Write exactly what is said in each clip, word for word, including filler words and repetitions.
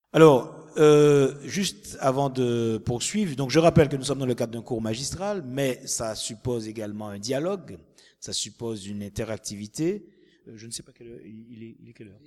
Alors, euh, juste avant de poursuivre, donc je rappelle que nous sommes dans le cadre d'un cours magistral, mais ça suppose également un dialogue, ça suppose une interactivité. Euh, je ne sais pas quelle heure, il est, il est quelle heure?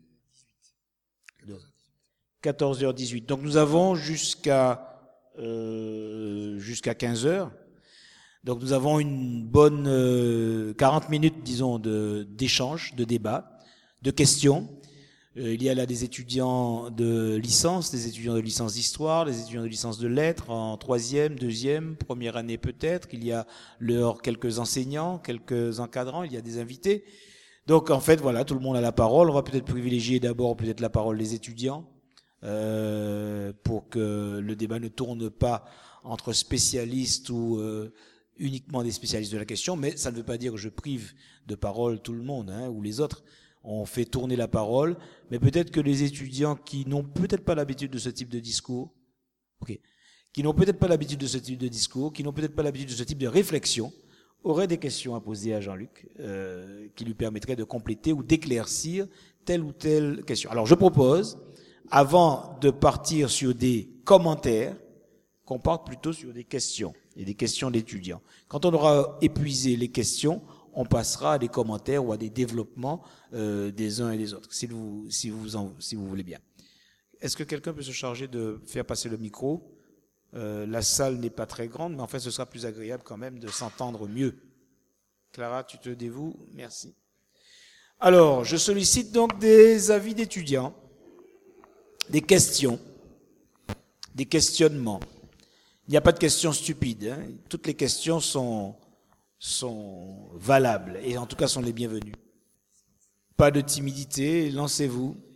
quatorze heures dix-huit. Donc nous avons jusqu'à euh, jusqu'à quinze heures. Donc nous avons une bonne euh, quarante minutes, disons, de d'échange, de débat, de questions. Euh, il y a là des étudiants de licence, des étudiants de licence d'histoire, des étudiants de licence de lettres en troisième, deuxième, première année peut-être. Il y a leur quelques enseignants, quelques encadrants, il y a des invités. Donc en fait, voilà, tout le monde a la parole. On va peut-être privilégier d'abord peut-être la parole des étudiants euh, pour que le débat ne tourne pas entre spécialistes ou euh, uniquement des spécialistes de la question, mais ça ne veut pas dire que je prive de parole tout le monde hein, ou les autres. On fait tourner la parole, mais peut-être que les étudiants qui n'ont peut-être pas l'habitude de ce type de discours, ok, qui n'ont peut-être pas l'habitude de ce type de discours, qui n'ont peut-être pas l'habitude de ce type de réflexion, auraient des questions à poser à Jean-Luc euh, qui lui permettraient de compléter ou d'éclaircir telle ou telle question. Alors je propose, avant de partir sur des commentaires, qu'on parte plutôt sur des questions, et des questions d'étudiants. Quand on aura épuisé les questions, on passera à des commentaires ou à des développements euh, des uns et des autres, si vous, si vous, en, si vous voulez bien. Est-ce que quelqu'un peut se charger de faire passer le micro? euh, La salle n'est pas très grande, mais en fait, ce sera plus agréable quand même de s'entendre mieux. Clara, tu te dévoues? Merci. Alors, je sollicite donc des avis d'étudiants, des questions, des questionnements. Il n'y a pas de questions stupides. Hein. Toutes les questions sont, sont valables et en tout cas sont les bienvenues. Pas de timidité, lancez-vous.